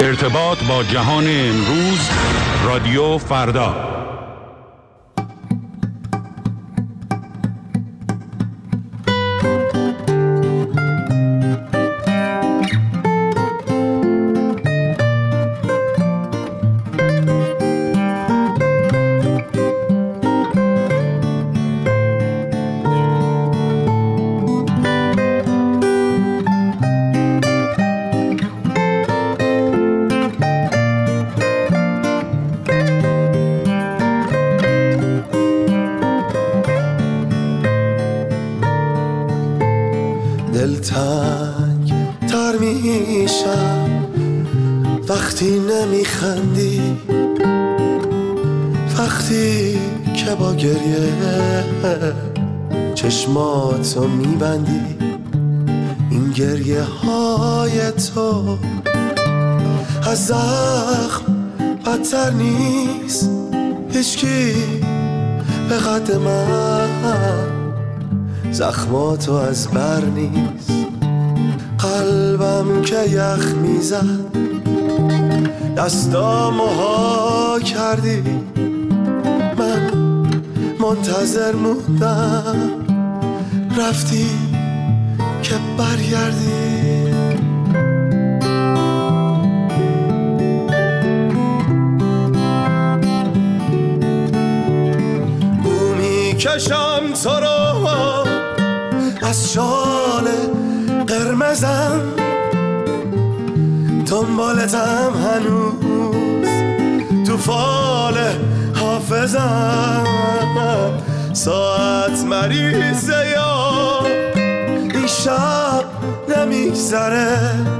ارتباط با جهان امروز، رادیو فردا. دلتنگ تر میشم وقتی نمیخندی، وقتی که با گریه چشماتو میبندی. این گریه های تو از زخم بدتر نیست، هیچکی به قد من زخماتو از بر نیست. قلبم که یخ میزد دستامو ها کردی، من منتظر موندم رفتی که برگردی. بو میکشم تو رو از شال قرمزم، دنبالتم هنوز تو فال حافظم. ساعت مریضه یا این شب نمیگذره،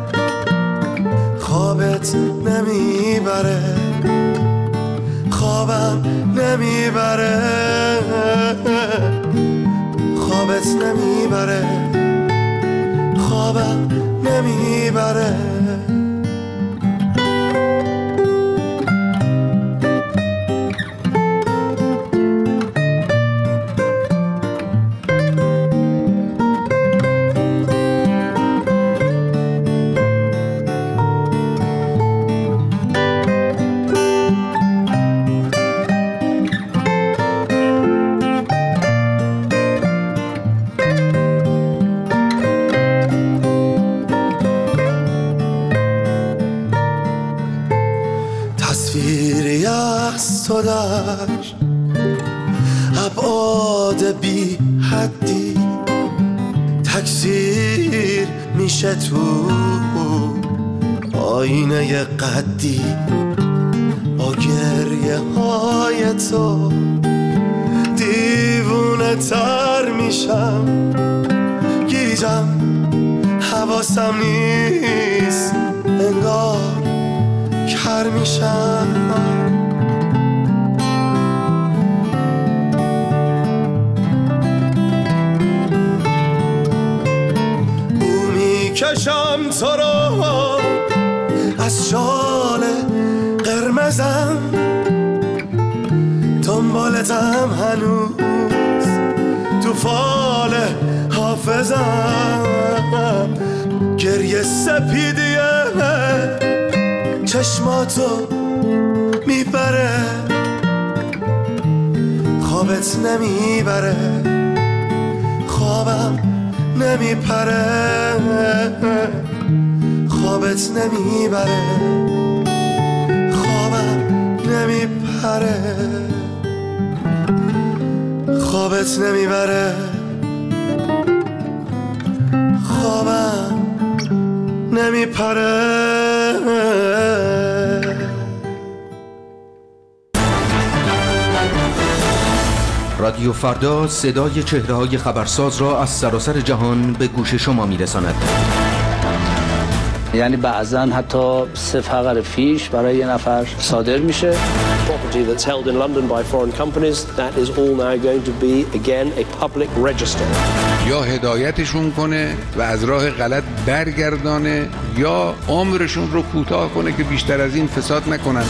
خوابت نمیبره، خوابم نمیبره، خوابت نمیبره، خوابم نمیبره. تصویری از تو داشت ابعاد بی حدی، تکثیر میشه تو آینه قدی. با گریه های تو دیوونه تر میشم، گیجم حواسم نیست، انگار کر میشم. بو میکشم تو رو از شال قرمزم، دنبالتم هنوز تو فال حافظم. گریه سپیدیه چشماتو میبره، خوابت نمیبره، خوابم نمیپره، خوابت نمیبره، خوابم نمیپره، خوابت نمیبره، خوابم نمیپره. رادیو فردا صدای چهره‌های خبرساز را از سراسر جهان به گوش شما می‌رساند. یعنی بعضاً حتی 0 فقر فیش برای یه نفر صادر میشه. Property that's held in London by foreign companies, that is all now going to be again a public register. یا هدایتشون کنه و از راه غلط برگردانه یا عمرشون رو کوتاه کنه که بیشتر از این فساد نکنن.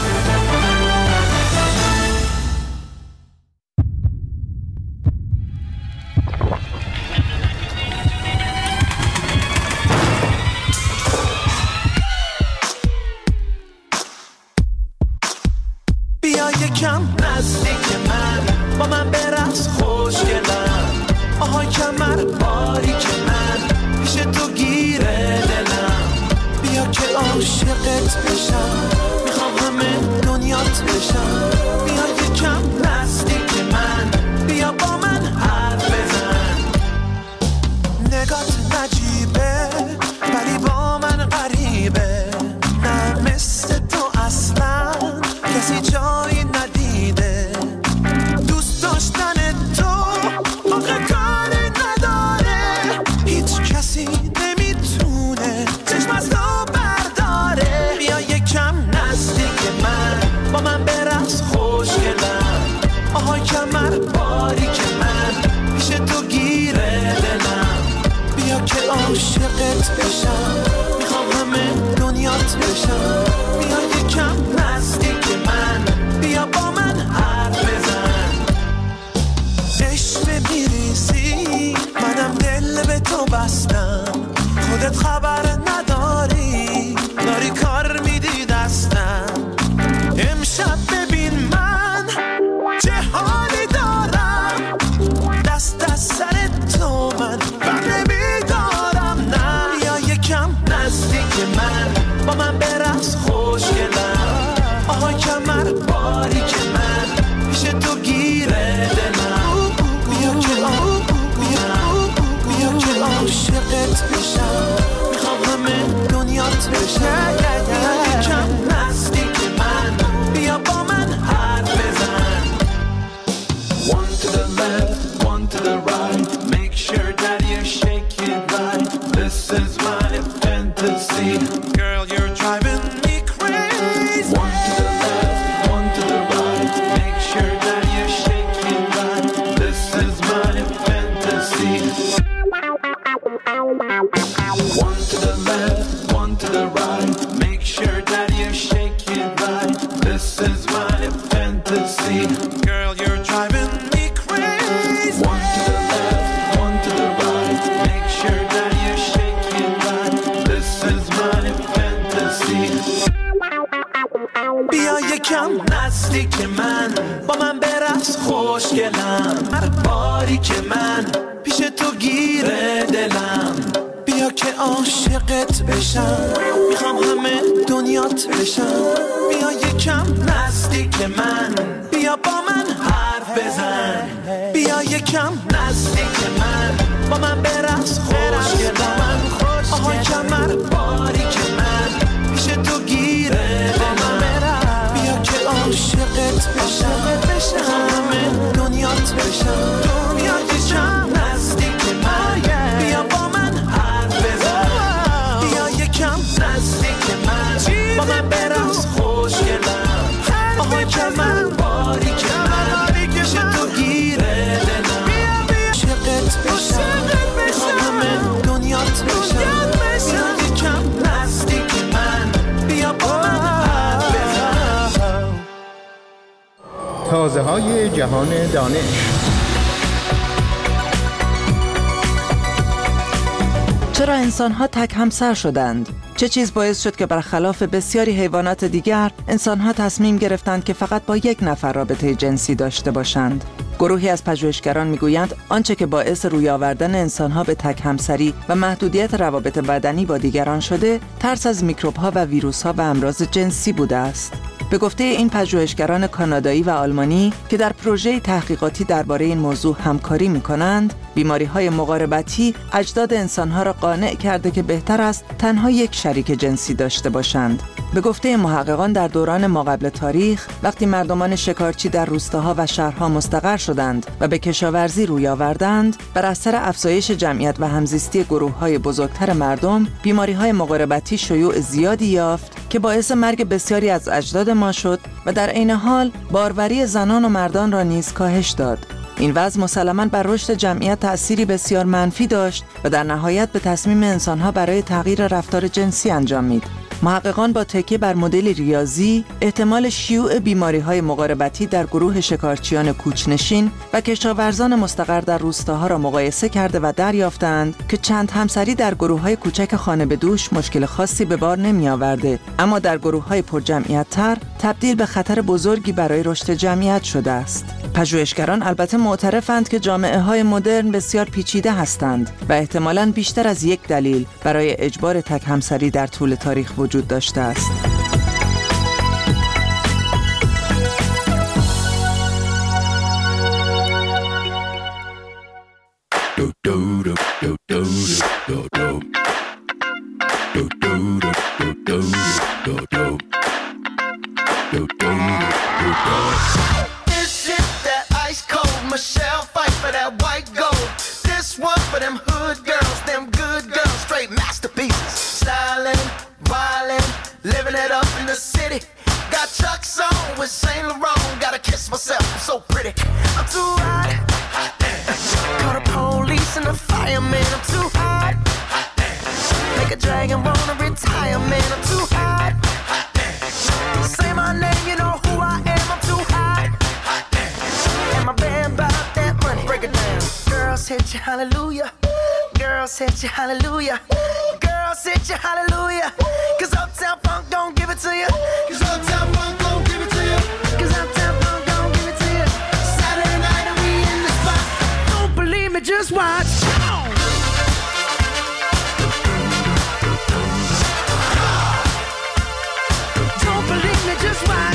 یکم نزدیک من، با من برقص خوشگلم. آهای کمر باریک من، پیش تو گیره دلم. بیا که عاشقت بشم، میخوام همه دنیات بشم. بیا یکم نزدیک من، بیا با من حرف بزن. نگات نجیبه ولی با من غریبه، نه مثل تو اصلا کسی جایی ندیده. دوست داشتن تو آخه کاری نداره، هیچ کسی نمیتونه چشم از تو برداره. بیا یکم نزدیک من، با من برقص خوشگلم. آهای کمر باریک من، پیش تو گیره دلم. بیا که عاشقت بشم، میخوام همه دنیات بشم. بیا یکم نزدیک من، بیا با من حرف بزن. عشق میریزی منم دل به تو بستم، خودت خبر نداری داری کار میدی دستم. امشب ببین من چه حالی دارم، دست از سر تو من بر نمیدارم. نه بیا یکم نزدیک من، با من برقص خوشگلم. آهای کمر باریک من، پیش تو گیره دلم. بیا که عاشقت بشم، میخوام همه دنیات بشم. بیا یکم نزدیک من، بیا با من حرف بزن. One to the left, one to the right, make sure that you shake it right. This is my fantasy, Girl, you're driving me crazy. one to the left, one to the right, make sure that you shake it right. This is my fantasy. One to the left, one to the right, make sure that you shake it right. This is my fantasy. Girl, you're driving me crazy. One to the left, one to the right, make sure that you shake it right. This is my fantasy. بیا یکم نزدیک من، با من برقص خوشگلم. هر باری که من پیش تو گیره دلم. بیا که عاشقت بشم، میخوام همه دنیات بشم. بیا یکم نزدیک من، بیا با من حرف بزن. بیا یکم نزدیک من، با من برقص خوشگلم. آهای کمر باریک من، پیش تو گیره دلم. بیا که عاشقت بشم، همه دنیات بشم. بیا یکم نزدیک من، بیا با من حرف بزن. بیا یکم نزدیک من، با من برقص خوشگلم. آهای کمر باریک من، پیش تو گیره دلم. عاشقت بشم، میخوام همه دنیات بشم. بیا یکم نزدیک من، بیا با من حرف بزن. تازه های جهان دانش. چرا انسان‌ها تک همسر شدند؟ چه چیز باعث شد که برخلاف بسیاری حیوانات دیگر انسان‌ها تصمیم گرفتند که فقط با یک نفر رابطه جنسی داشته باشند؟ گروهی از پژوهشگران میگویند آنچه که باعث روی آوردن انسان‌ها به تک همسری و محدودیت روابط بدنی با دیگران شده، ترس از میکروب‌ها و ویروس‌ها و امراض جنسی بوده است. به گفته این پژوهشگران کانادایی و آلمانی که در پروژه تحقیقاتی درباره این موضوع همکاری می‌کنند، بیماری‌های مقاربتی اجداد انسان‌ها را قانع کرده که بهتر است تنها یک شریک جنسی داشته باشند. به گفته محققان در دوران ماقبل تاریخ، وقتی مردمان شکارچی در روستاها و شهرها مستقر شدند و به کشاورزی روی آوردند، بر اثر افزایش جمعیت و همزیستی گروه‌های بزرگتر مردم، بیماری‌های مقاربتی شیوع زیادی یافت که باعث مرگ بسیاری از اجداد ما شد و در عین حال باروری زنان و مردان را نیز کاهش داد. این وضع مسلماً بر رشد جمعیت تأثیری بسیار منفی داشت و در نهایت به تصمیم انسان‌ها برای تغییر رفتار جنسی انجامید. محققان با تکیه بر مدل ریاضی احتمال شیوع بیماری‌های مقاربتی در گروه شکارچیان کوچ‌نشین و کشاورزان مستقر در روستاها را مقایسه کرده و دریافتند که چند همسری در گروه‌های کوچک خانه به دوش مشکل خاصی به بار نمی‌آورده، اما در گروه‌های پرجمعیت‌تر تبدیل به خطر بزرگی برای رشد جمعیت شده است. پژوهشگران البته معترفند که جامعه‌های مدرن بسیار پیچیده هستند و احتمالاً بیشتر از یک دلیل برای اجبار تک همسری در طول تاریخ وجود داشته است. Hit you hallelujah, girls hit you hallelujah, girls hit you hallelujah, 'cause Uptown Funk don't give it to you, 'cause Uptown Funk don't give it to you, 'cause Uptown Funk don't give it to you. Saturday night and we in the spot. Don't believe me, just watch. Don't believe me, just watch.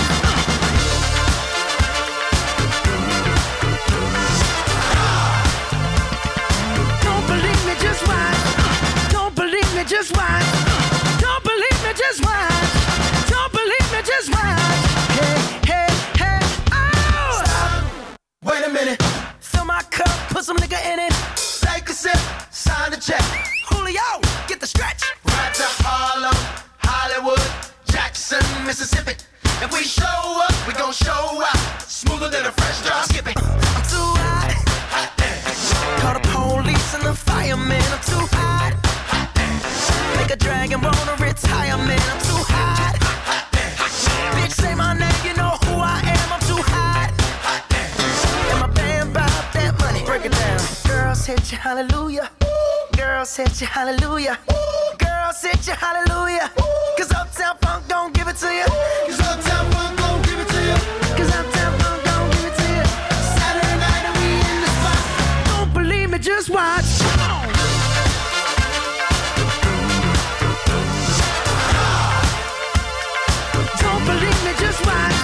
Just watch. Don't believe me, just watch. Don't believe me, just watch. Hey, hey, hey, oh! Stop. Wait a minute. Fill my cup, put some nigga in it. Take a sip, sign the check. Julio, get the stretch. Right to Harlem, Hollywood, Jackson, Mississippi. If we show up, we gon' show out. Smoother than a fresh drop. Skip it. I'm too hot. Call the police and the firemen. I'm too hot. Make a dragon wanna retire, man, I'm too hot. Bitch, say my name, you know who I am, I'm too hot. And my band bought that money, break it down. Girls hit you hallelujah, girls hit you hallelujah, girls hit you hallelujah, 'cause Uptown Funk don't give it to you, 'cause Uptown Funk don't give it to you, 'cause Uptown Funk don't give it to you. Saturday night and we in the spot. Don't believe me, just watch. Believe me, just watch.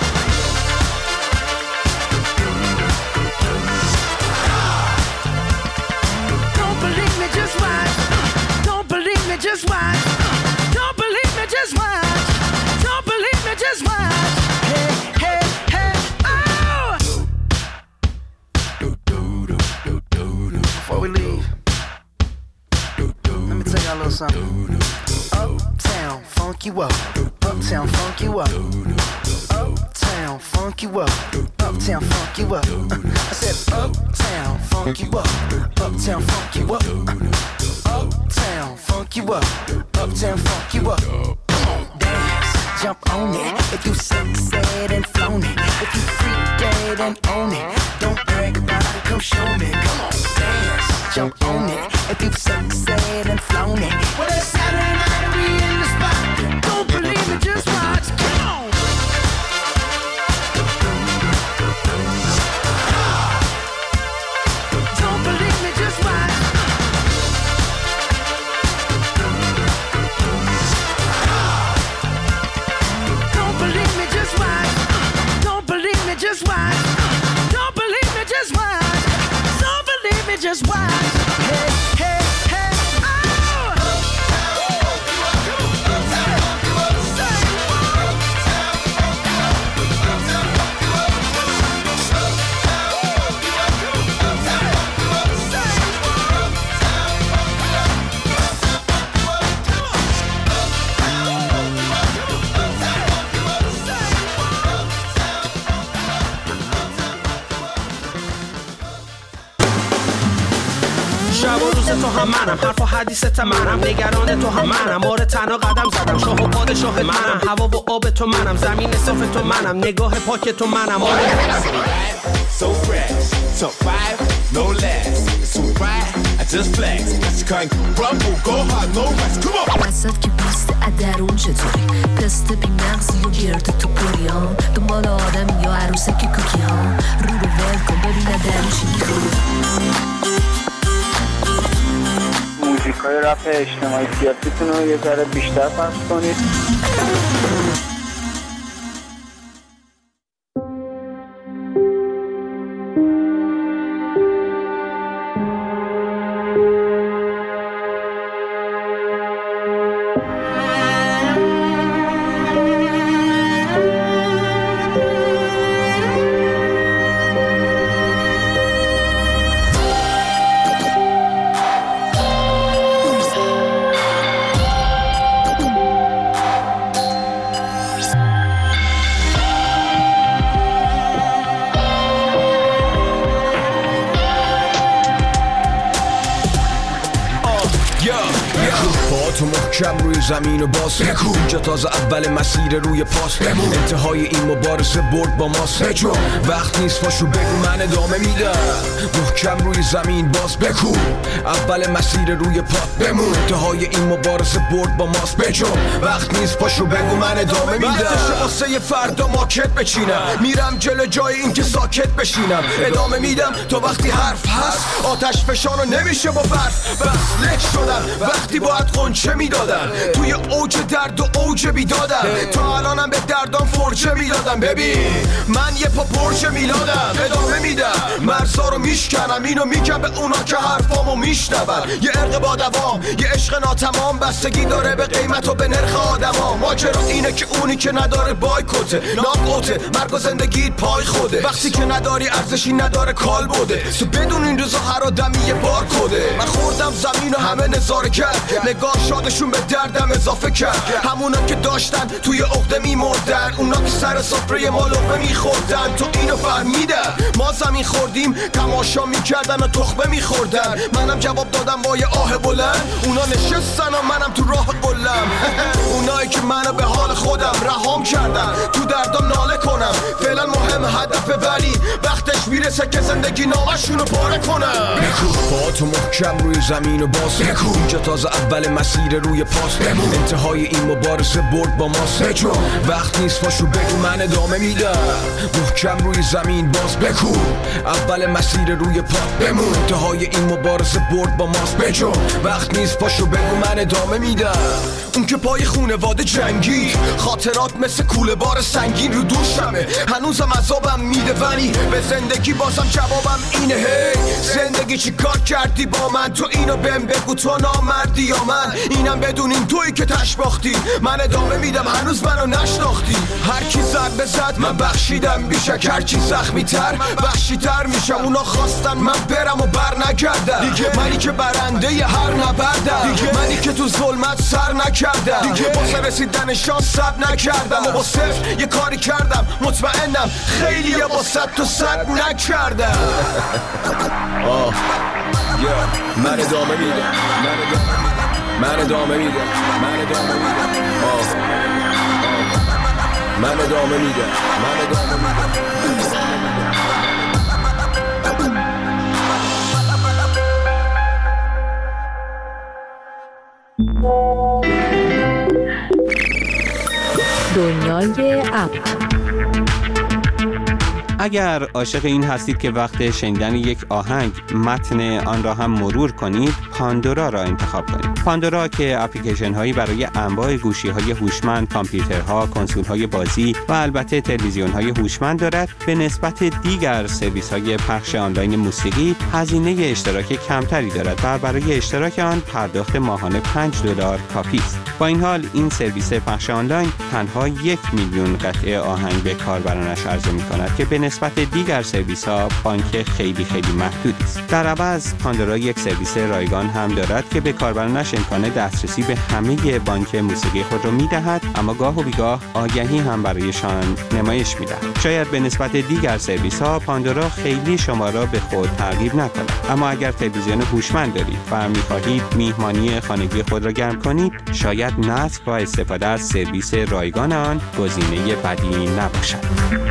Don't believe me, just watch. Don't believe me, just watch. Don't believe me, just watch. Don't believe me, just watch. Hey, hey, hey, oh! Before we leave, let me tell y'all a little something. Uptown, funk you up. Uptown, funk you up. Uptown, funk you up. Uptown, funk you up. I said uptown, funk you up. Uptown, funk you up. Uptown, funk you up. Uptown, funk you up. Come on, dance, jump on it. If you sunset and flown it, if you freak dead and own it, don't brag about it, come show me. Come on, dance, jump on it. If you sunset and flown it, well, it's Saturday night and we in the spot. Don't believe it, just watch. Come on. Don't believe me, just watch. Don't believe me, just watch. تو هم منم، حرف و حدیثت منم، نگران تو هم منم، آره تنها قدم زدم، شاه و پادشاه منم، هوا و آب تو منم، زمین صاف تو منم، نگاه پاک تو منم، آره So fresh, top 5, no less. So right, I just flex. That's kind rumble, go hard, no rest. Come on. وسط که بیست ادرون چطوری پست بی مغزی و گرد تو پوریان دنبال آدم یا عروسک کوکی ها رو رو ول کن ببینه درون چی میخوری. موزیکای رپ اجتماعی سیاسیتون رو یه ذره بیشتر پخش کنید. تو محکم روی زمین و باز بگو اینجا تازه اول مسیر روی پاس بمون انتهای این مبارزه برد با ماست بجو وقت نیست پاشو بگو من ادامه میدم محکم روی زمین باز بگو اول مسیر روی پاس بمون انتهای این مبارزه برد با ماست بجو وقت نیست پاشو بگو من ادامه میدم وقتشه واسه یه فردا ماکت بچینم میرم جلو جای این که ساکت بشینم ادامه میدم تا وقتی حرف هست آتش فشانو نمیشه با برف بس لک شدم وقتی باید قنچه میدادم توی اوج درد و اوج بیدادم تا الانم به دردام فرچه میدادم ببین من یه پا پرچه میلادم ادامه میدم مرزا رو میشکنم اینو میگم به اونا که حرفامو میشنون یه عرق با دوام یه عشق ناتمام بستگی داره به قیمت و به نرخ آدما ماجرا اینه که اونی که نداره بایکوته ناکوته مرگ و زندگیت پای خوده وقتی که نداری ارزشی نداره کال بوده تو بدون این روزا هر آدمی یه بار کده من خوردم زمین و همه نظاره کرد نگاه شادشون به دردم اضافه کرد همونا که داشتن توی عقده میمردن اونا که سر سفره ما لقمه میخوردن تو اینو فهمیدن ما زمین خوردیم تماشا میکردن و تخمه میخوردن منم جواب دادم با یه آه بلند اونا نشستن و منم تو راه قلم اونایی که منو به حال خودم رهام کردن تو دردم ناله کنم فعلا مهم هدفه ولی وقتش میرسه که زندگی نامشونو پاره کنم با تو محکم روی زمین و باز بگو اینجا تازه اول مسیر روی پاس بمون انتهای این مبارزه برد با ماست بجو وقت نیست پاشو بگو من ادامه میدم محکم روی زمین باز بگو اول مسیر روی پاس بمون انتهای این مبارزه برد با ماست بجو وقت نیست پاشو بگو من ادامه میدم اون که پای خونواده جنگی خاطرات مثل کوله بار سنگین رو دوشمه هنوزم عذابم میده ولی به زندگی بازم جوابم اینه هی زندگی چی کار کردی با من تو اینو بهم بگو تو نامردی یا من اینم بدونین تویی که تش باختی من ادامه میدم هنوز منو نشناختی هر کی ضربه زد من بخشیدم بیشک هر کی زخمی تر وحشی تر میشم اونا خواستن من برم و بر نگردم منی که برنده ی هر نبردم منی که تو ظلمت سر نکردم واسه رسیدن شانس صبر نکردم و با صفر یه کاری کردم مطمئنم خیلی یه با صد تو صد نکردم من ادامه میدم من ادامه میدم من ادامه میدم من ادامه میدم من ادامه میدم دنیای اپ اگر عاشق این هستید که وقت شنیدن یک آهنگ متن آن را هم مرور کنید، پاندورا را انتخاب کنید. پاندورا که اپلیکیشن هایی برای انواع گوشی های هوشمند، کامپیوترها، کنسول های بازی و البته تلویزیون های هوشمند دارد، به نسبت دیگر سرویس های پخش آنلاین موسیقی هزینه اشتراک کمتری دارد و برای اشتراک آن پرداخت ماهانه $5 کافی است. با این حال این سرویس پخش آنلاین تنها 1 میلیون قطعه آهنگ به کاربرانش عرضه می‌کند که به نسبت دیگر سرویس‌ها بانک خیلی محدودی است. در عوض پاندورا یک سرویس رایگان هم دارد که به کاربرانش امکان دسترسی به همه بانک موسیقی خود را می‌دهد، اما گاه و بیگاه آگهی هم برایشان نمایش می‌دهد. شاید به نسبت دیگر سرویس‌ها پاندورا خیلی شما را به خود ترغیب نکند، اما اگر تلویزیون هوشمند دارید و می‌خواهید میهمانی خانگی خود را گرم کنید، شاید نصب و استفاده از سرویس رایگان آن گزینه بدی نباشد.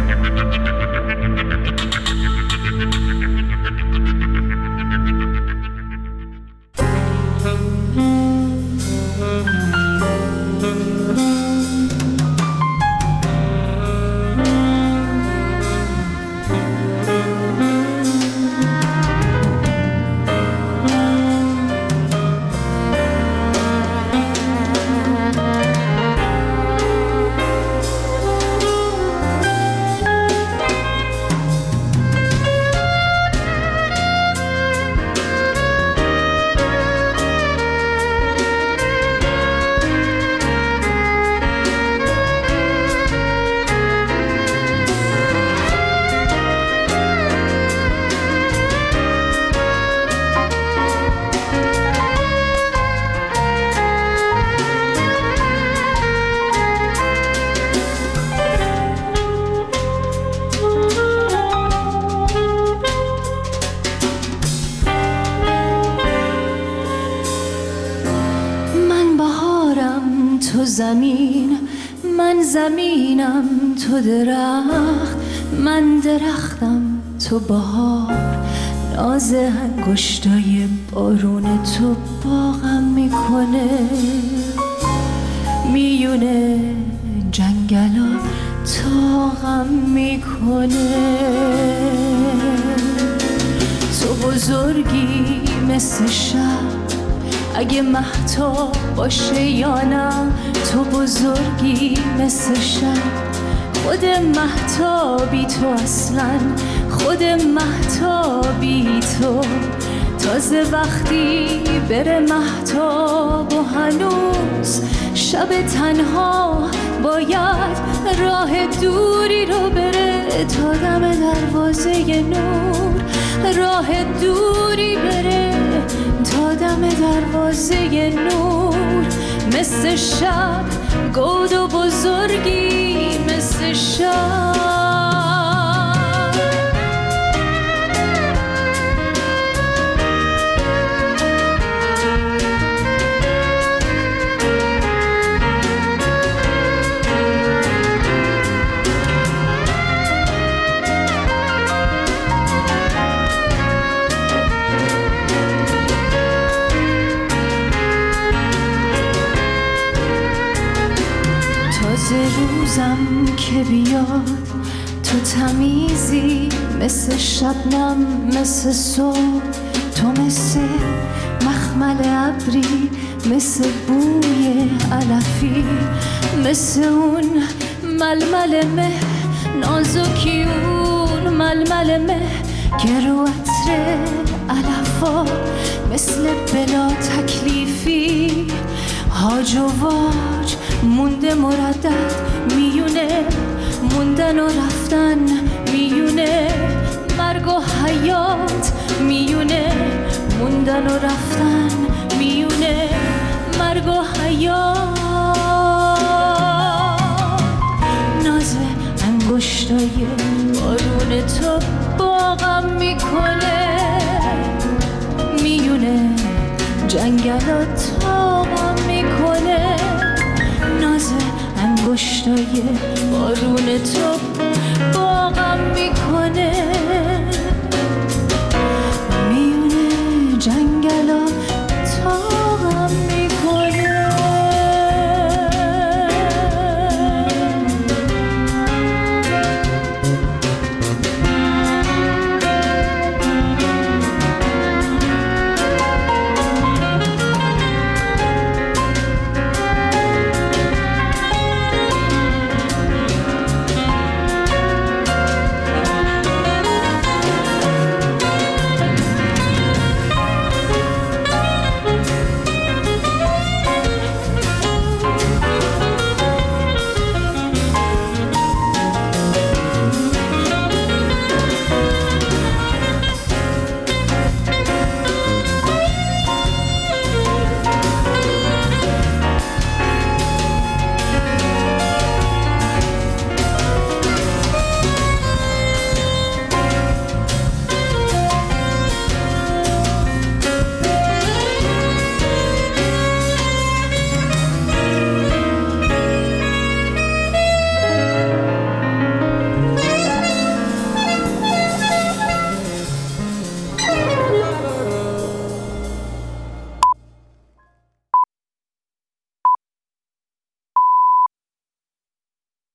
زمین، من زمینم تو درخت، من درختم تو بهار، ناز انگشتای بارون تو باغم میکنه، میونه جنگلا تاغم میکنه. تو بزرگی مثل شب، اگه مهتاب باشه یا نه، تو بزرگی مثل شب، خود مهتابی تو اصلا، خود مهتابی تو. تازه وقتی بره مهتاب و هنوز شب تنها، باید راه دوری رو بره تا دم دروازه نور، راه دوری بره تا دم دروازه نور. مثل شب گود و بزرگی مثل شب. روزم که بیاد تو تمیزی مثل شبنم، مثل صبح تو، مثل مخمل ابری، مثل بوی علفی، مثل اون ململ مه نازکی، اون ململ مه که رو عطر علفا، مثل بلا تکلیفی هاج و واج مونده مردد، میونه موندن و رفتن، میونه مرگ و حیات، میونه موندن و رفتن، میونه مرگ و حیات. ناز انگشتای بارون تو باغم میکنه، میونه جنگلات تاغم میکنه. ناز انگشتای بارون تو باغم میکنه، میونه جنگلا تاغم میکنه.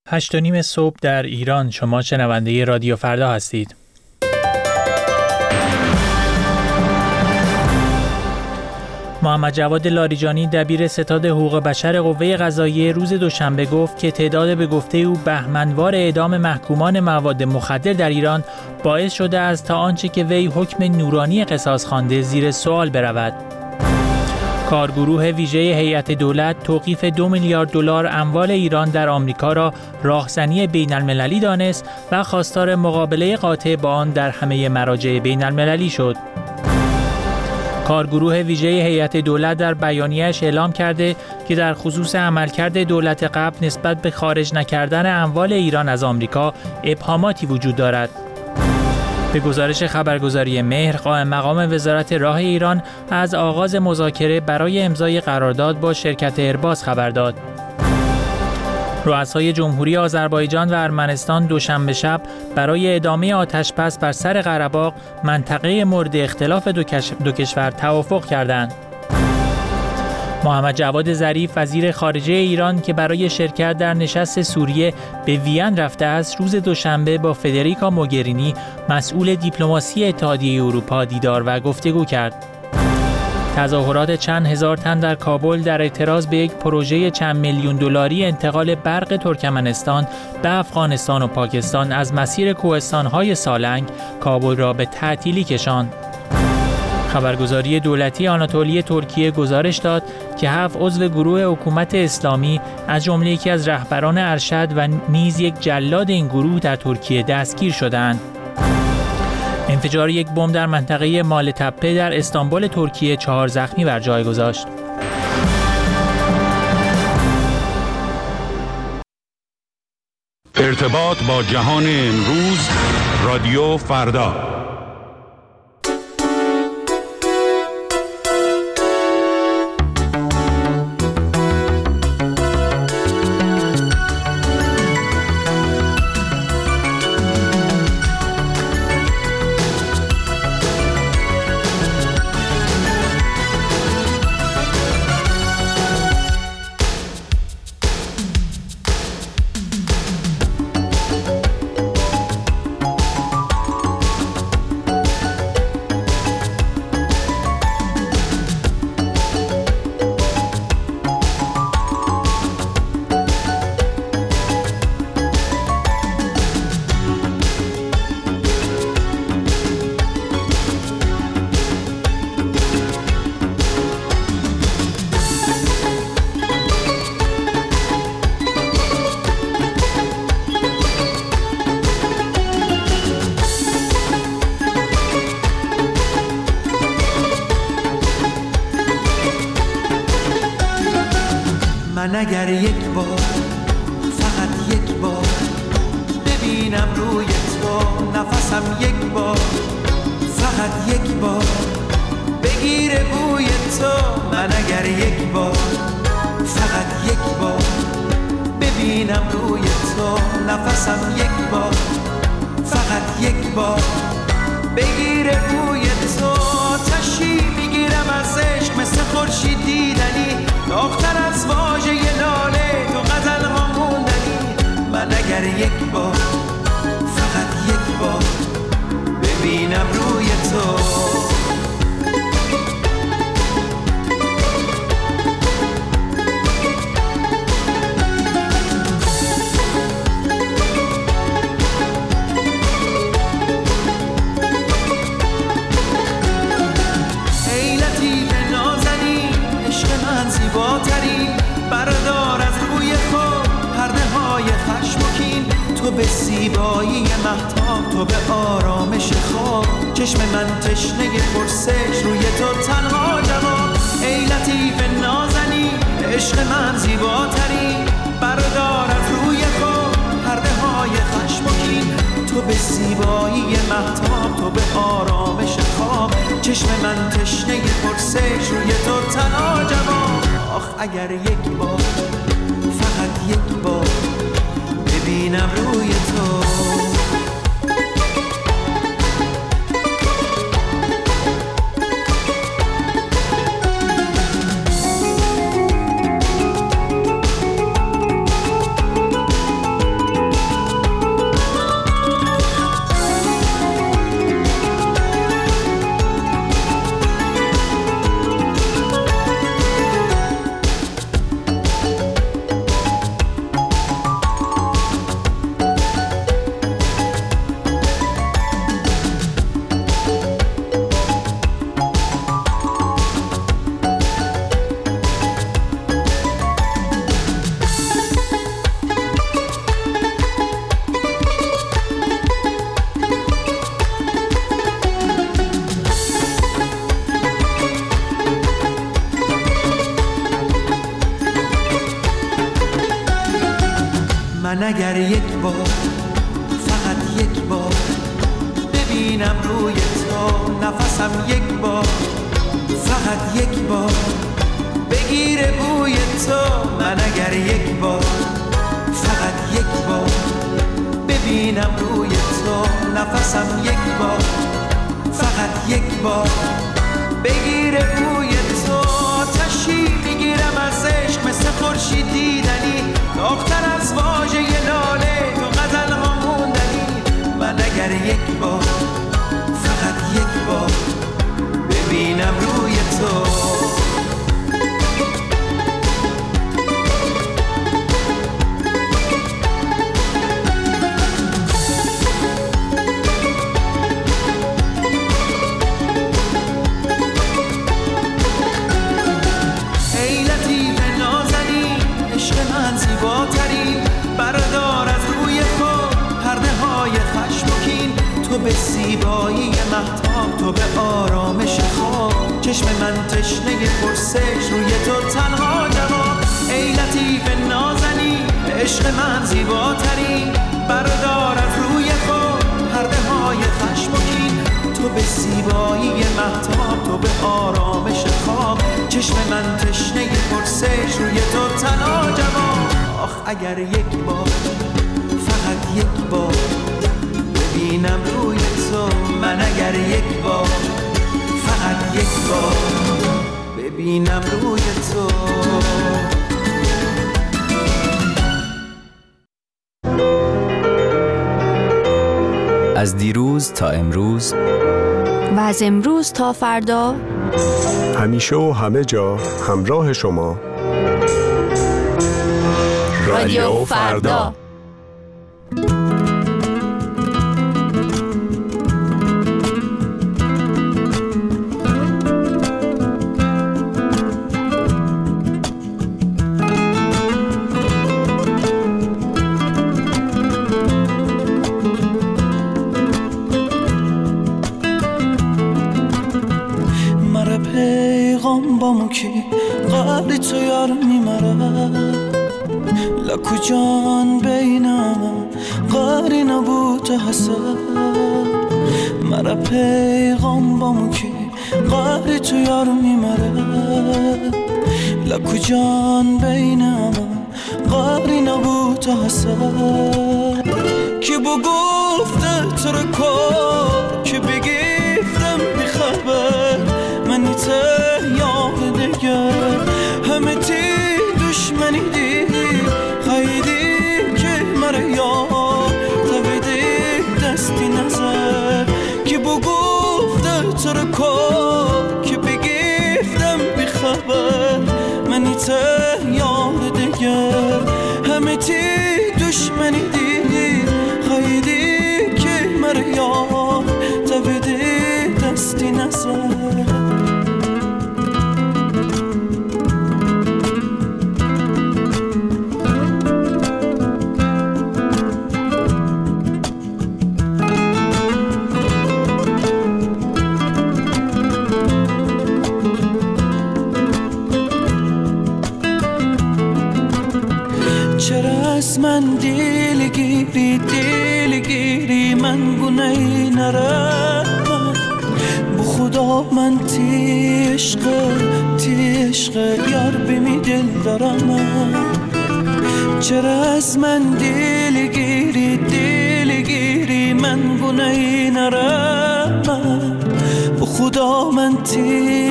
8:30 صبح در ایران. شما شنونده رادیو فردا هستید. محمد جواد لاریجانی دبیر ستاد حقوق بشر قوه قضاییه روز دوشنبه گفت که تعداد به گفته او بهمنوار اعدام محکومان مواد مخدر در ایران باعث شده است تا آنچه که وی حکم نورانی قصاص خوانده زیر سوال برود. کارگروه ویژه هیئت دولت توقیف 2 میلیارد دلار اموال ایران در آمریکا را راهزنی بین المللی دانست و خواستار مقابله قاطع با آن در همه مراجع بین المللی شد. کارگروه ویژه هیئت دولت در بیانیه‌اش اعلام کرده که در خصوص عملکرد دولت قبل نسبت به خارج نکردن اموال ایران از آمریکا ابهاماتی وجود دارد. به گزارش خبرگزاری مهر، قائم مقام وزارت راه ایران از آغاز مذاکره برای امضای قرارداد با شرکت ایرباس خبر داد. رؤسای جمهوری آذربایجان و ارمنستان دوشنبه شب برای ادامه آتش‌بس بر سر قره‌باغ، منطقه مورد اختلاف دو کشور، توافق کردند. محمد جواد ظریف وزیر خارجه ایران که برای شرکت در نشست سوریه به وین رفته است، روز دوشنبه با فدریکا موگرینی مسئول دیپلماسی اتحادیه اروپا دیدار و گفتگو کرد. تظاهرات چند هزار تن در کابل در اعتراض به یک پروژه چند میلیون دلاری انتقال برق ترکمنستان به افغانستان و پاکستان از مسیر کوهستان‌های سالنگ کابل را به تعطیلی کشاند. خبرگزاری دولتی آناتولی ترکیه گزارش داد که 7 عضو گروه حکومت اسلامی از جمله یکی از رهبران ارشد و نیز یک جلاد این گروه در ترکیه دستگیر شدند. انفجار یک بمب در منطقه مالتپه در استانبول ترکیه 4 زخمی بر جای گذاشت. ارتباط با جهان امروز، رادیو فردا. من اگر یک بار، فقط یک بار ببینم روی تو نفسم، یک بار، فقط یک بار بگیره بوی تو. من اگر یک بار، فقط یک بار ببینم روی تو نفسم، یک بار، فقط یک بار بگیره بوی تو. آتشی میگیرم از عشق مثل خورشید دیدنی، داغ‌تر از واژه لاله تو غزل ها موندنی. من اگر یک بار، فقط یک بار ببینم روی تو. بردار از روی خود پرده های خشم و کین، تو به زیبایی مهتاب، تو به آرامش خواب. چشم من تشنه پرسش، روی تو تنها جواب. ای لطیف نازنین، عشق من زیباتری. بردار از روی خود پرده های خشم و کین، تو به زیبایی مهتاب، تو به آرامش خواب. چشم من تشنه پرسش، روی تو تنها جواب. آخ اگر یک بار، فقط یک بار ببینم روی تو. من اگر یک بار، فقط یک بار ببینم روی تو نفسم، یک بار فقط یک بار بگیره بوی تو، من اگر یک بار، فقط یک بار ببینم روی تو نفسم، یک بار فقط یک بار بگیره بوی تو، آتشی میگیرم از عشق مثل خورشید دیدنی، داغ‌تر از واژه لاله تو غزل ها موندنی، من اگر یک بار، فقط یک بار ببینم روی تو. تو به زیبایی مهتاب، تو به آرامش خواب، چشم من تشنه پرسش، روی تو تنها جواب. ای لطیف نازنی، عشق من زیباتری، بردار از روی خود پرده های خشم و کین، تو به زیبایی مهتاب، تو به آرامش خواب، چشم من تشنه پرسش، روی تو تنها جواب. آخ اگر یک بار، فقط یک بار ببینم روی تو، من اگر یک بار، فقط یک بار ببینم روی تو. از دیروز تا امروز و از امروز تا فردا، همیشه و همه جا همراه شما، رادیو فردا. قبل تو یار میمره لکو جان بینم قاری نبود تو حسد، مرا پیغام بامو که قبل تو یار میمره لکو جان بینم قاری نبود تو حسد، که بو گفته تو رو کار که بگیفتم بخبر منی ته یاد دیگه، همه تی دشمنی دی خیلی که مرا یاد تبیده دستی نظر، که بو گفته تو رو کار که بگیفتم بخبر منی ته یاد دیگه، همه تی دشمنی دی خیلی که مرا یاد تبیده دستی نظر. من دیلگیری من گناهی نرم، بو خدا من تی عشق یار بمی دل دارم، چرا از من دیلگیری من گناهی نرم، بو خدا من تی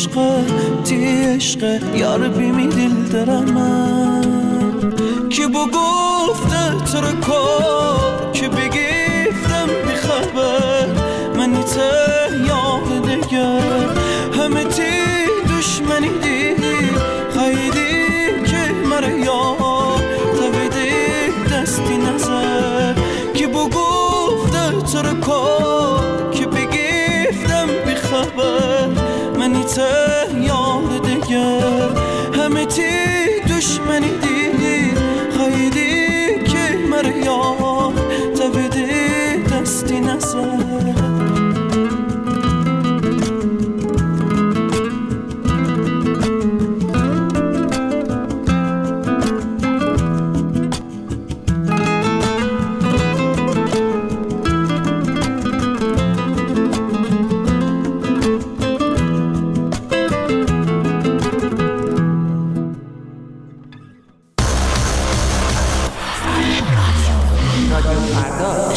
عشق یار بمی دل دارم، که بو گفته تو رو کار که بگیفتم بخبر منی ته یاد دیگه، همه تی دشمنی دی خیلی که مرا یاد تبیده دستی نظر، که بو گفته تو رو کار که بگیفتم بخبر منی ته یاد دیگه، همه تی دشمنی دی خیلی که مرا یاد تبیده دستی نظر. فردا.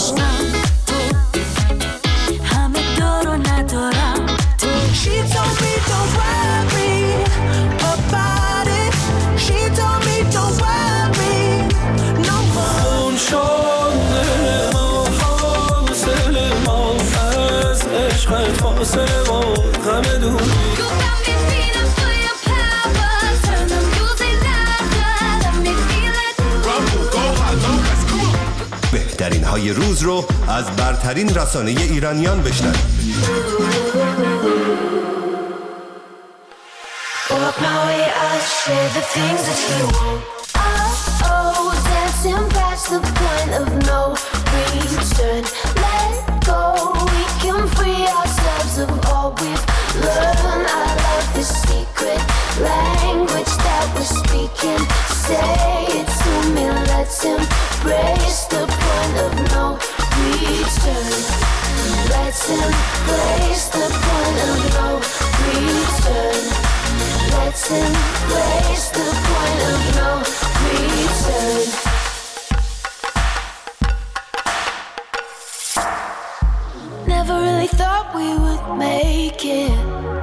همه دارو ندارم تو. She told me don't worry about it. She told me don't worry no more. اون شده ما فاصله ما از عشقت فاصله ما غم دوری. بهترین های روز رو از برترین رسانه ایرانیان بشنوید. Walk my way, I'll share the things that you want. Oh, dancing past the point of no return. Let go, we can free ourselves of all we've learned. I love the secret language that we're speaking. Say it to me, let's embrace the point of no return. Let's embrace the point of no return. Let's embrace the point of no return. Never really thought we would make it.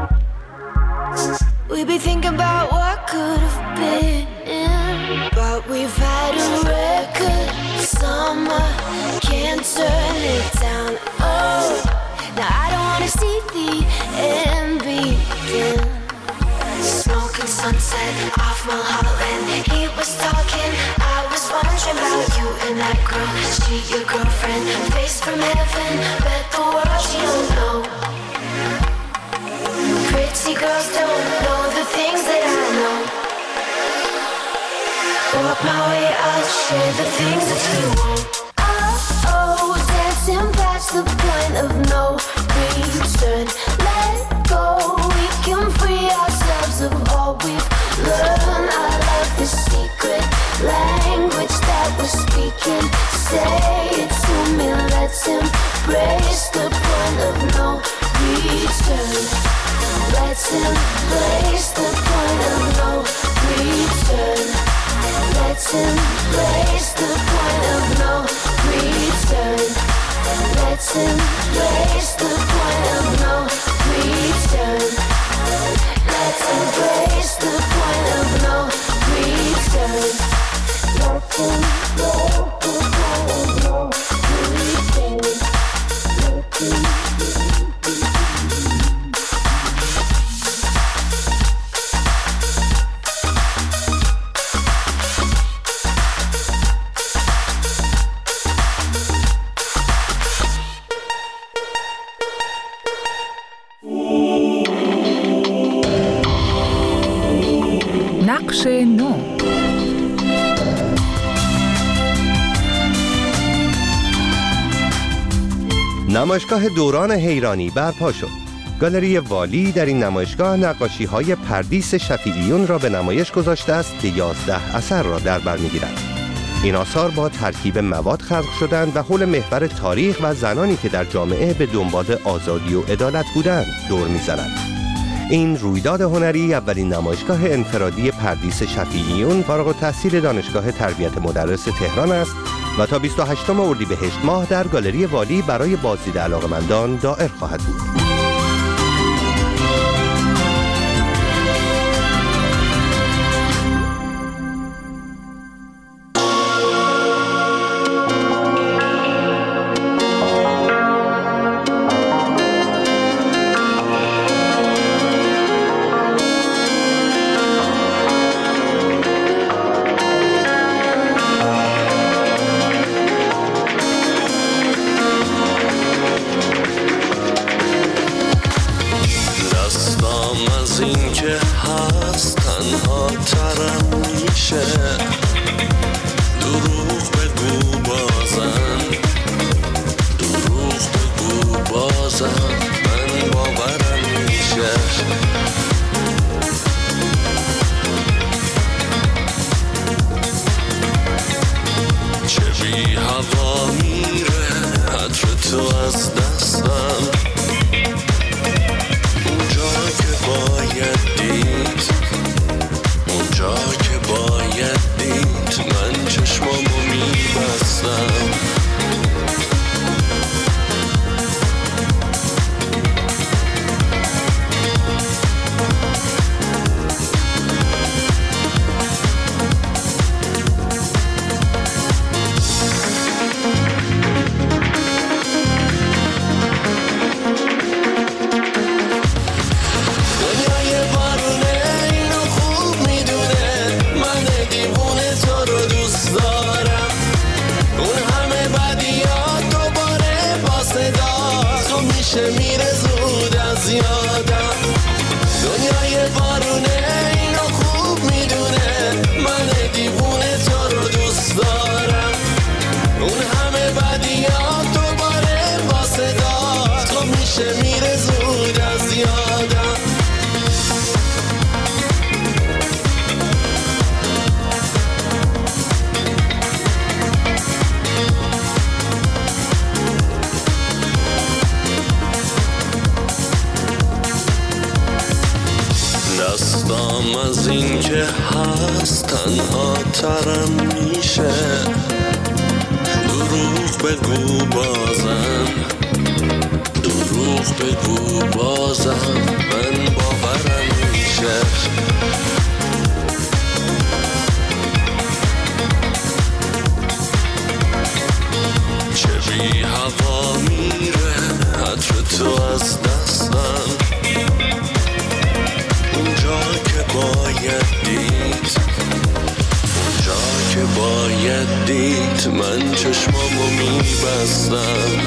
We'd be thinking about what could have been. But we've had a record summer, can't turn it down. Oh, now I don't wanna see the end begin. Smoking sunset off Mulholland. He was talking, I was wondering about you and that girl. She your girlfriend, face from heaven, bet the world she don't know. Pretty girls don't know the things that I know. Walk my way, I'll share the things that you want. Oh, dancing past the point of no return. Let go, we can free ourselves of all we've learned. I love the secret language that we're speaking. Say it to me, let's embrace the point of no return. Let's embrace the point of no return. Let's embrace the point of no return. Let's embrace the point of no return. Let's embrace the point of no return. Let's embrace the point of no return. نقش نو. نمایشگاه دوران حیرانی برپا شد. گالری والی در این نمایشگاه نقاشی‌های پردیس شفیعیون را به نمایش گذاشته است که 11 اثر را در بر می‌گیرد. این آثار با ترکیب مواد خلق شدند و حول محور تاریخ و زنانی که در جامعه به دنبال آزادی و عدالت بودند دور می‌زنند. این رویداد هنری اولین نمایشگاه انفرادی پردیس شفیعیون فارغ التحصیل دانشگاه تربیت مدرس تهران است و تا 28 اردیبهشت ماه در گالری والی برای بازدید علاقه‌مندان دائر خواهد بود. تنها ترم میشه. دروغ بگو بازم، دروغ بگو بازم، من باورم میشه. چه بی هوا میره عطر تو از دستم، اونجا که باید دید، اونجا که باید دید، من چشمامو میبستم.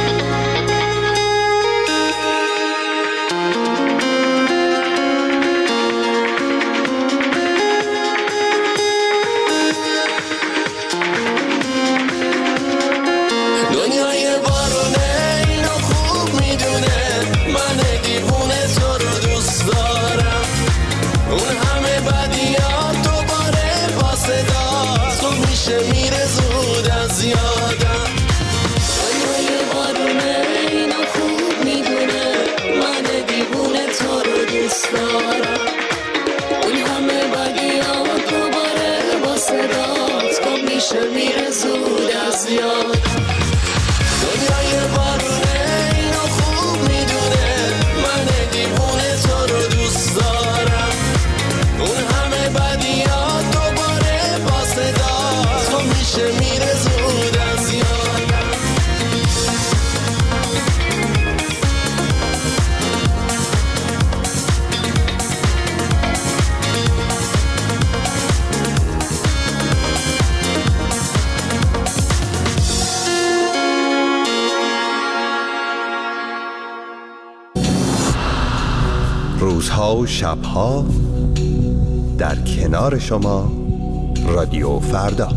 میره زود از یادم. دنیای بارونه اینو خوب میدونه، من دیوونه تو رو دوست دارم. اون همه بدیات دوباره با صدات گم میشه میره زود از یادم. دنیای بارونه اینو خوب میدونه، من دیوونه تو رو دوست دارم. اون همه بدیات دوباره با صدات میشه میره زود از یادم. روزها و شبها در کنار شما رادیو فردا.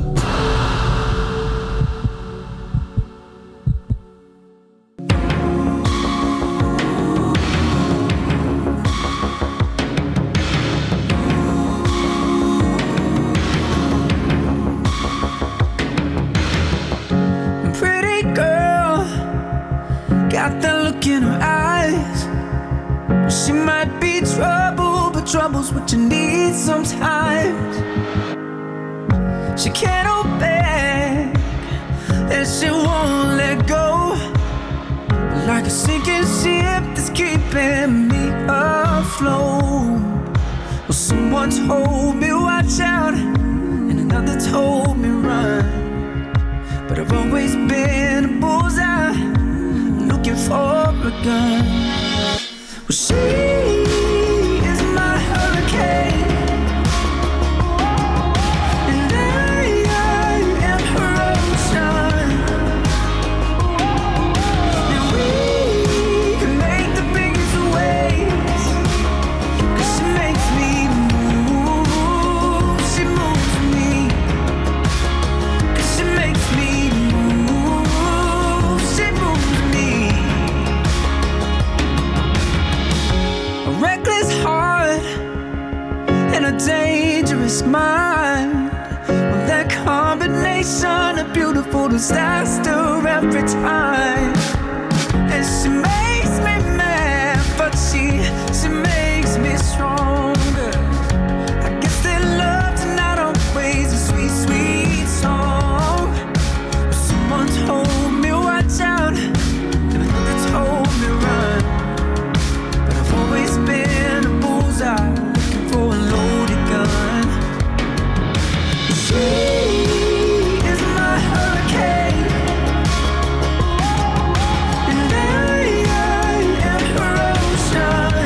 Pretty girl, got that look in her eyes. She might be trouble, but trouble's what you need sometimes. She can't hold back, and she won't let go. Like a sinking ship that's keeping me afloat. Well, someone told me watch out, and another told me run. But I've always been a bullseye, looking for a gun. Well, she is my hurricane, and I am her ocean. And we can make the biggest waves, 'cause she makes me move. She moves me, 'cause she makes me move. She moves me. A reckless heart and a dangerous mind. Well, that combination of beautiful disaster every time. And she makes me mad, but she makes me stronger. I guess that love's not always a sweet, sweet song. Someone told me watch out, and another told me run. But I've always been a bullseye, looking for a loaded gun. She is my hurricane, and I am her ocean.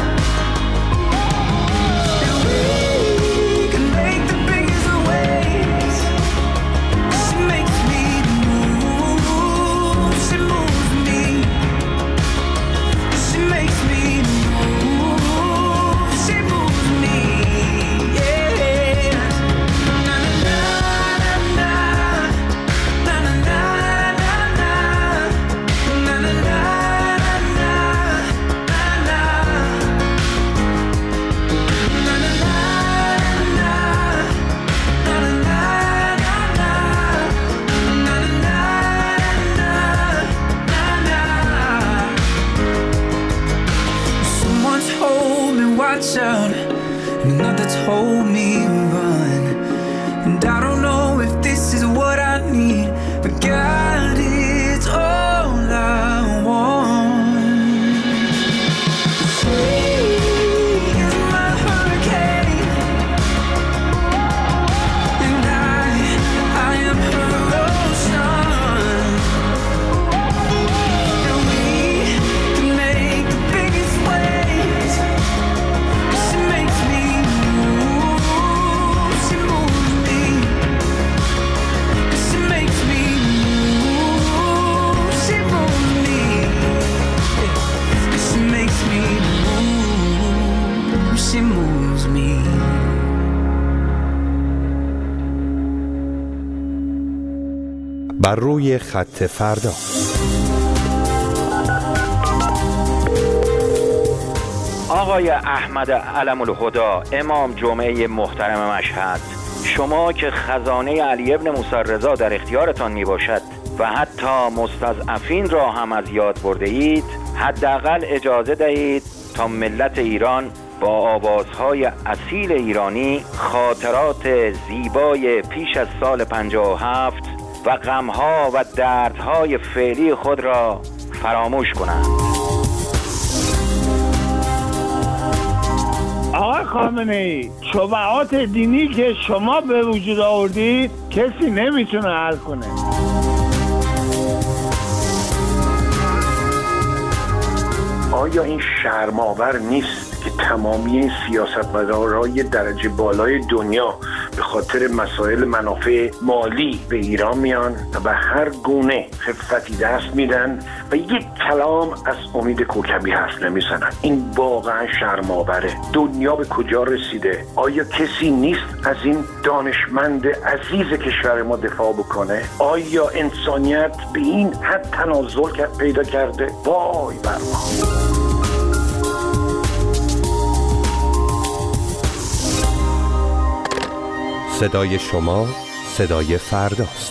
And we can make the biggest waves. She makes me move. She moves me. She makes me move. She moves me. Yeah. Na na na na na na na na na na na na Someone told me watch out, and another told me run. بر روی خط فردا. آقای احمد علم الهدا، امام جمعه محترم مشهد، شما که خزانه علی ابن موسی رضا در اختیارتان می باشد و حتی مستضعفین را هم از یاد برده اید، حداقل اجازه دهید تا ملت ایران با آوازهای اصیل ایرانی خاطرات زیبای پیش از سال 57 و غمها و دردهای فعلی خود را فراموش کنند. آقای خامنه‌ای، شبهات دینی که شما به وجود آوردید کسی نمیتونه حل کنه. آیا این شرم‌آور نیست که تمامی این سیاستمدارای درجه بالای دنیا به خاطر مسائل منافع مالی به ایران میان و به هر گونه خفتی دست میدن و یک کلام از امید کوکبی حرف نمیزنن؟ این واقعا شرم‌آوره. دنیا به کجا رسیده؟ آیا کسی نیست از این دانشمند عزیز کشور ما دفاع بکنه؟ آیا انسانیت به این حد تنازل پیدا کرده؟ وای بر ما. صدای شما صدای فرداست.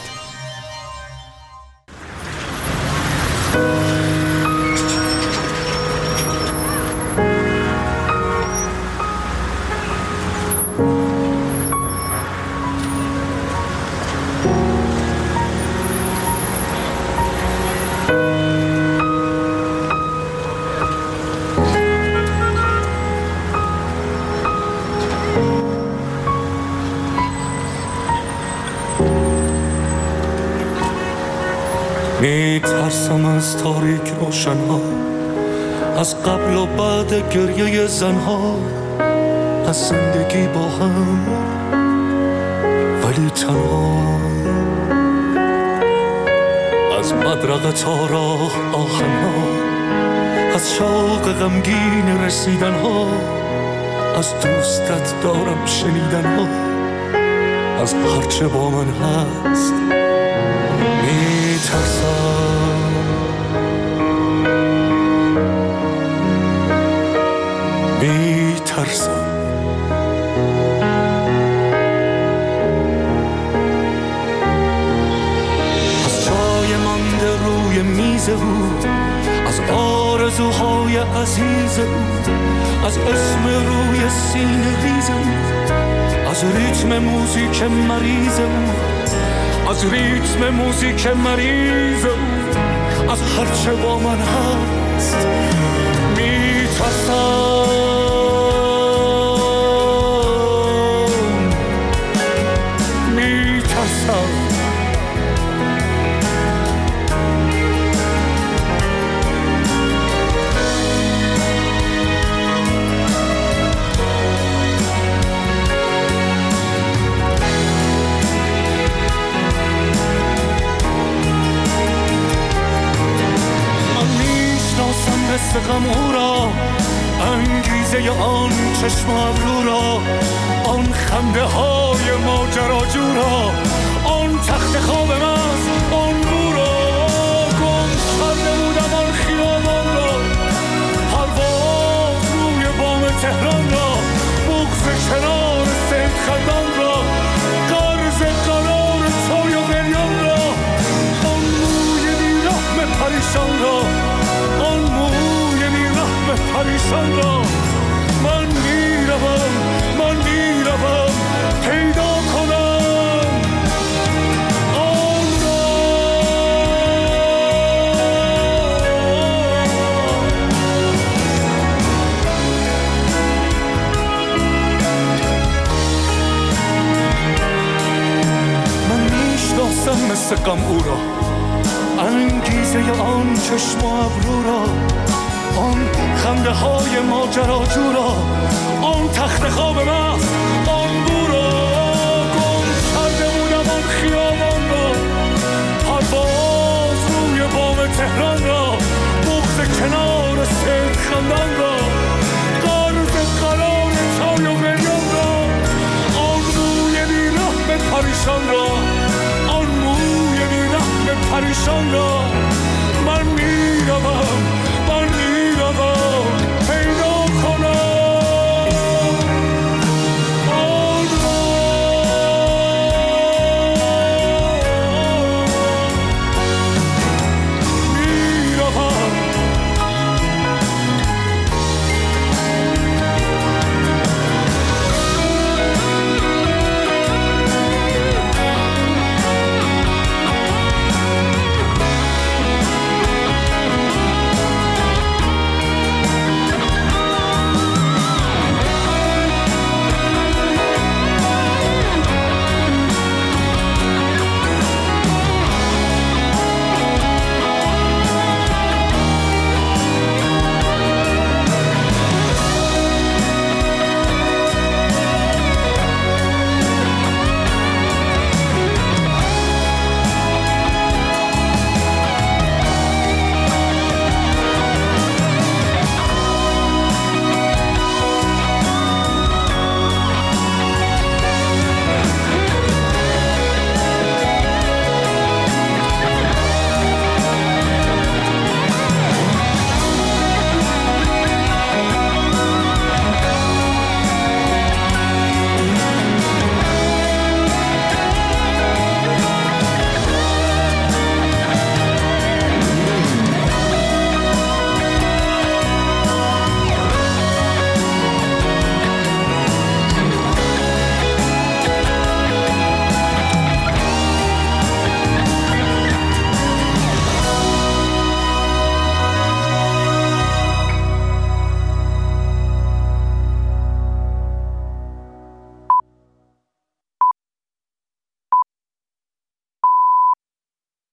میترسم از تاریک روشنها، از قبل و بعد گریه زنها، از زندگی با هم ولی تنها، از مدرقه تا راه آهنها، از شوق غمگین رسیدنها، از دوستت دارم شنیدنها، از هرچه با من هست میترسم. از چای مانده روی میز او، از آرزوهای عزیز او، از اسم روی سینه ریز او، از ریتم موزیک مریض او، از ریتم موزیک مریض او، از هرچه با من هست میترسم. غم او را، انگیزه آن چشم ابرو را، آن خنده های ماجراجو را، آن تخت خواب مست، آن بو را، گم کرده بودم آن خیابان را، پرواز روی بام تهران را، بغض کنار سید خندان را، قرض قرار چای و قلیان را، آن موی بیرحم پریشان را، آن موی بیرحم پریشان را. من میروم پیدا کنم آن را. من میشناسم مثل غم او را، انگیزه آن چشم و ابرو را، آن خنده های ماجراجو را، آن تخت خواب مست، آن بو را، گم کرده بودم آن خیابان را، پرواز روی بام تهران را، بغض کنار سید خندان را، قرض قرار چای و قلیان را، آن روی بیرحم پریشان را،